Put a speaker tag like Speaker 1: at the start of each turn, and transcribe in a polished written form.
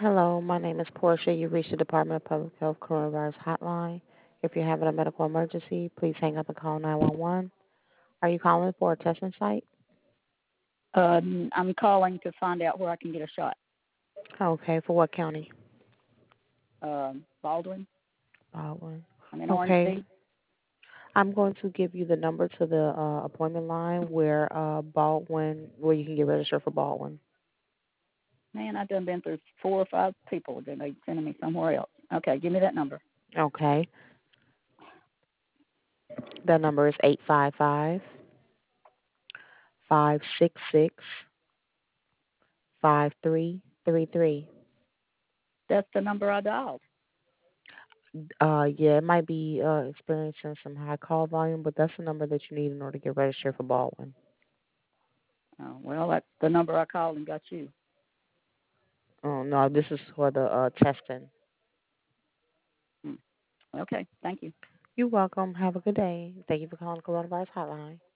Speaker 1: Hello, my name is Portia. You reached the Department of Public Health Coronavirus Hotline. If you're having a medical emergency, please hang up and call 911. Are you calling for a testing site?
Speaker 2: I'm calling to find out where I can get a shot.
Speaker 1: Okay, for what county?
Speaker 2: Baldwin.
Speaker 1: Baldwin.
Speaker 2: I'm in Orange
Speaker 1: Okay,
Speaker 2: City.
Speaker 1: I'm going to give you the number to the appointment line where where you can get registered for Baldwin.
Speaker 2: Man, I've done been through 4 or 5 people. Then they sending me somewhere else. Okay, give me that number.
Speaker 1: Okay, that number is 855-566-5333.
Speaker 2: That's the number I dialed.
Speaker 1: Yeah, it might be experiencing some high call volume, but that's the number that you need in order to get registered for Baldwin.
Speaker 2: Oh, well, that's the number I called and got you.
Speaker 1: Oh no, this is for the testing.
Speaker 2: Hmm. Okay, thank you.
Speaker 1: You're welcome. Have a good day. Thank you for calling the Coronavirus Hotline.